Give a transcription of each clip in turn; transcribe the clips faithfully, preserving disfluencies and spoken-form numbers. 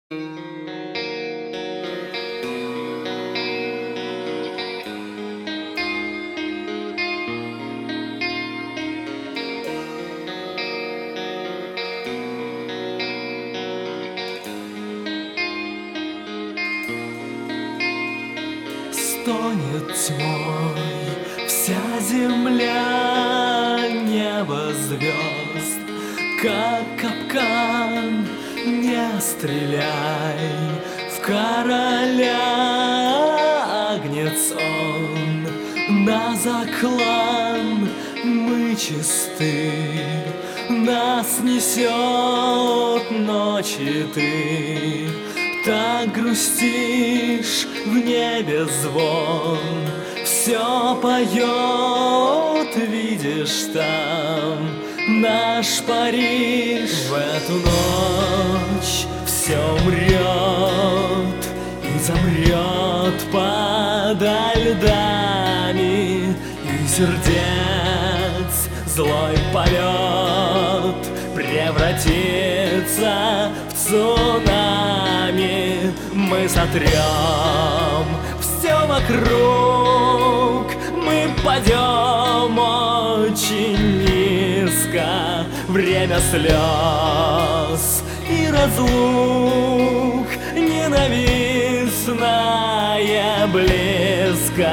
Стонет тьмой вся земля, небо звезд, как капкан. Не стреляй в короля, агнец он, на заклан. Мы чисты, нас несет ночи ты. Так грустишь, в небе звон все поет, видишь там наш Париж. В эту ночь все умрет и замрет подо льдами, и сердец злой полет превратится в цунами. Мы сотрем все вокруг, мы падем очень низко. Время слез и разлук ненавистное близко.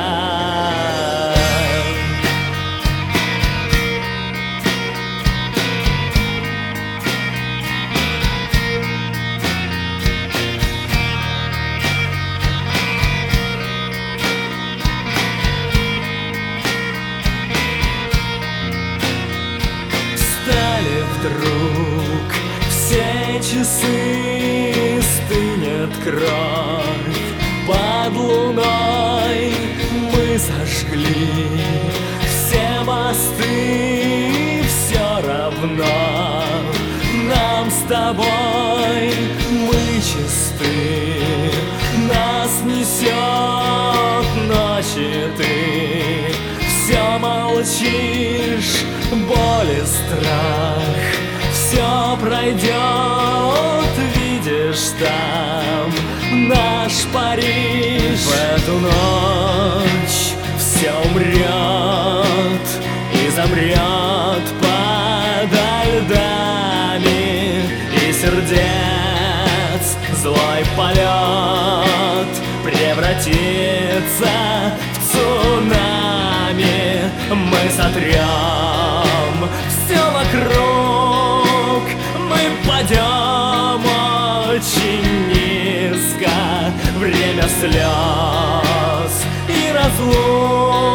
Вдруг все часы, стынет кровь под луной. Мы сожгли все мосты, все равно нам с тобой. Мы чисты, нас несет ночи ты. Все молчишь, боль и страх, все пройдет, видишь там наш Париж. В эту ночь все умрет и замрет подо льдами, и сердец злой полет превратится в цунами. Мы сотрем все вокруг, мы падем очень низко. Время слез и разлук